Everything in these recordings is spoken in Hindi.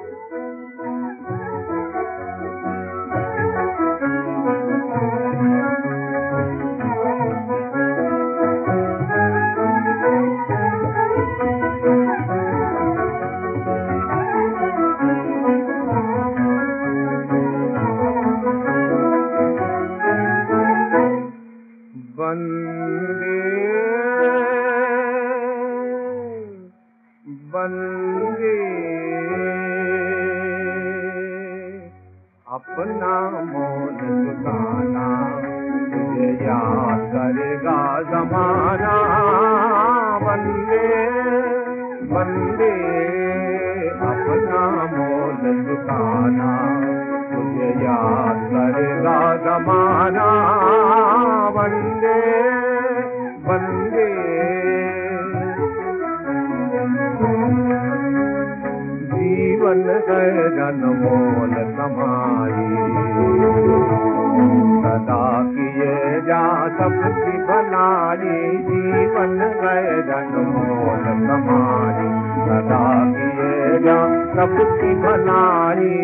बंदे अपना मोल चुकाना, तुझे याद करेगा ज़माना। बंदे बंदे अपना मोल चुकाना, तुझे याद करेगा ज़माना। बंदे बंदे जीवन है अनमोल कमाई, सदा किए जा सबकी भलाई। जीवन है अनमोल कमाई, सदा किए जा सबकी भलाई।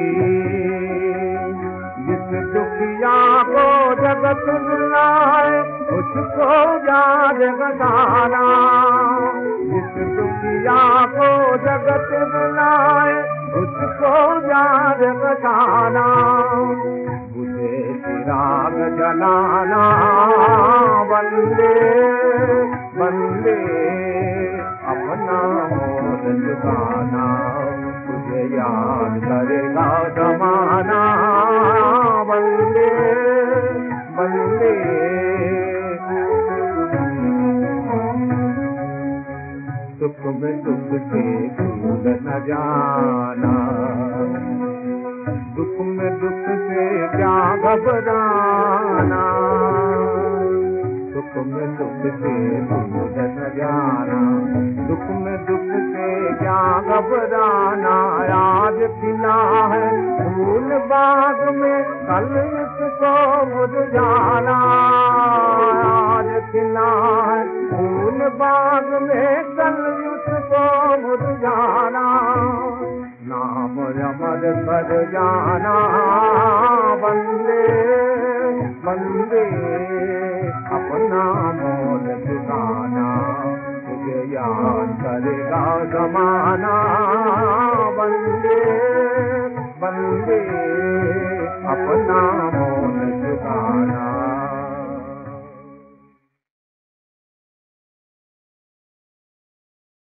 जिस दुखिया को जगत बुलाए, उसको याद बताना। जिस दुखिया को जगत बुलाए, उसको याद बताना। बुझे चिराग जलाना। बंदे बंदे अपना मोल चुकाना, तुझे याद करेगा ज़माना। बंदे बंदे सुख में दुख से भूल न जाना, दुख में दुख से क्या घबराना। सुख में दुख से भूल न जाना, दुख में दुख से क्या घबराना। आज खिला है फूल बाग में, कल इसको मुरझाना। आज खिला है फूल बाग में, कल उसको मुरझाना। नाम अमर कर जाना। बंदे बंदे अपना मोल चुकाना, तुझे याद करेगा ज़माना। बंदे बंदे अपना